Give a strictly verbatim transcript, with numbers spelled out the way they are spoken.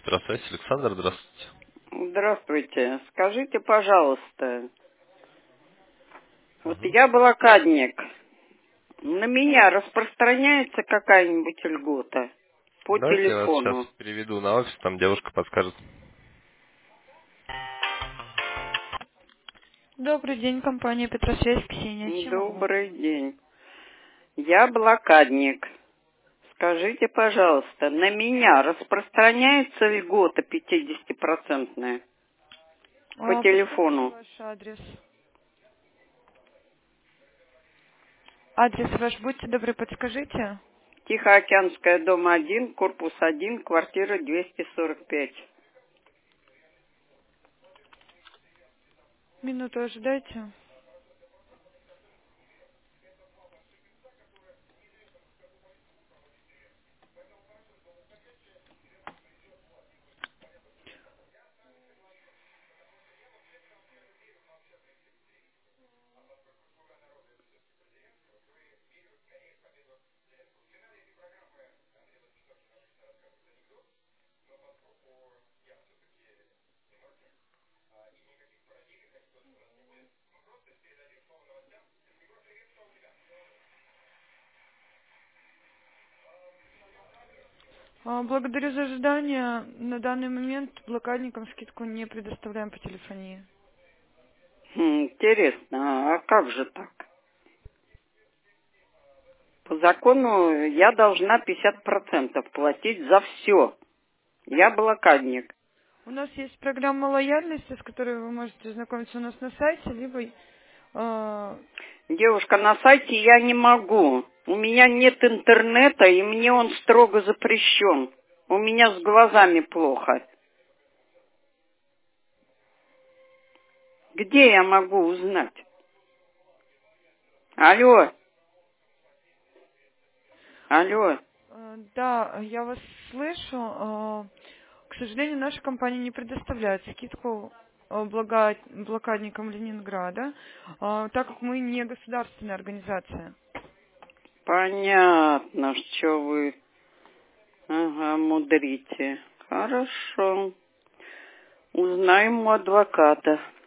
Петросвязь, Александр, здравствуйте. Здравствуйте. Скажите, пожалуйста, вот Мгм. я блокадник. На меня распространяется какая-нибудь льгота по Давайте я вас сейчас телефону? переведу на офис, там девушка подскажет. Добрый день, компания Петросвязь, Ксения. Чем могу? Добрый день. Я блокадник. Скажите, пожалуйста, на меня распространяется льгота пятидесятипроцентная по А, подскажите телефону? ваш адрес. Адрес ваш, будьте добры, подскажите. Тихоокеанская, дом один, корпус один, квартира двести сорок пять. Минуту ожидайте. А, Благодарю за ожидание. На данный момент блокадникам скидку не предоставляем по телефонии. Хм, Интересно, а как же так? По закону я должна пятьдесят процентов платить за все. Я блокадник. У нас есть программа лояльности, с которой вы можете знакомиться у нас на сайте, либо э, Девушка, на сайте я не могу. У меня нет интернета, и мне он строго запрещен. У меня с глазами плохо. Где я могу узнать? Алло, алло. э, да, я вас слышу. Э, К сожалению, наша компания не предоставляет скидку э, блага- блокадникам Ленинграда, э, так как мы не государственная организация. Понятно, что вы ага, мудрите. Хорошо. Узнаем у адвоката.